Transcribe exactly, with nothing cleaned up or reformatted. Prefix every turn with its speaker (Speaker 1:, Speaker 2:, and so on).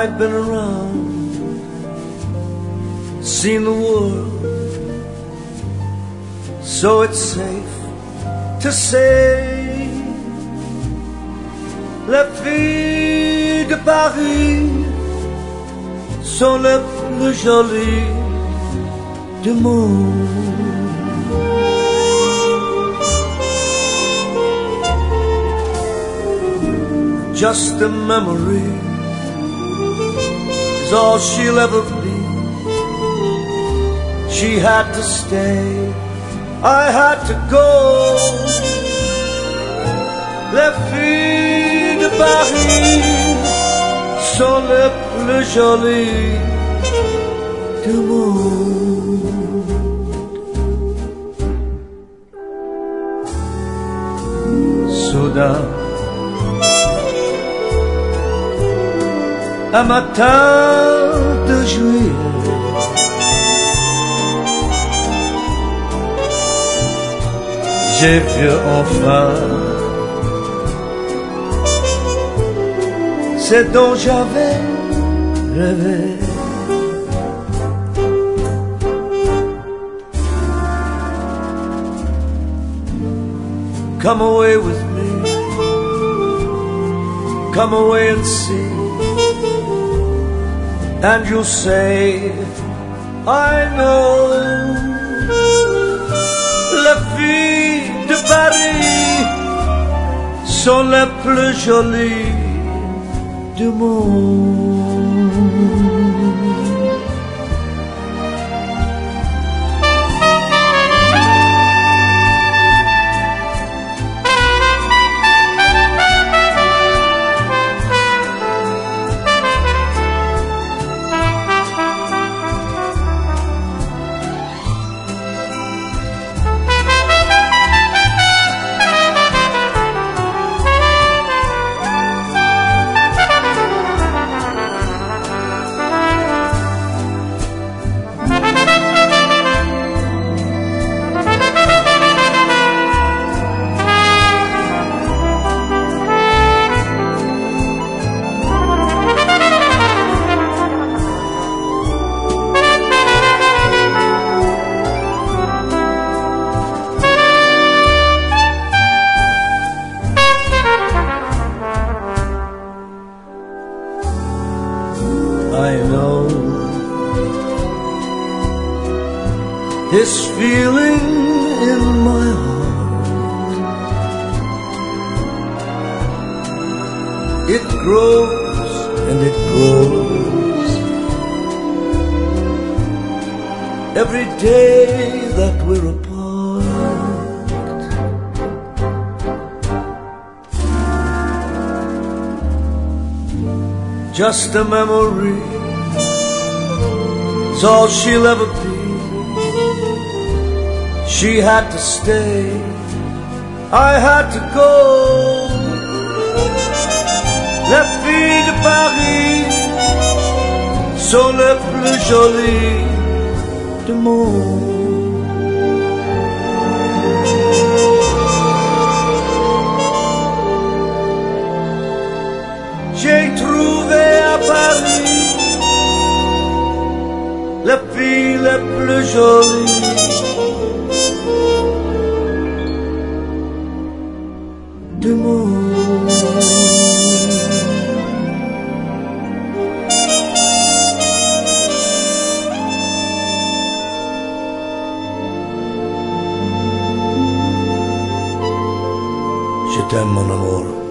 Speaker 1: I've been around, seen the world, so it's safe to say les filles de Paris sont les plus jolies du monde. Just a memory is all she'll ever be. She had to stay, I had to go. Les filles de Paris sont les plus jolies du monde. Soudain, un matin de juillet, j'ai vu enfin ce dont j'avais rêvé. Come away with me, come away and see, and you'll say, I know. Les filles de Paris sont les plus jolies du monde. I know this feeling in my heart. It grows and it grows every day that we're apart. Just a memory is all she'll ever be. She had to stay, I had to go. Les filles de Paris sont les plus jolies du monde. J'ai trouvé à Paris les filles les plus jolies du monde. Je t'aime mon amour.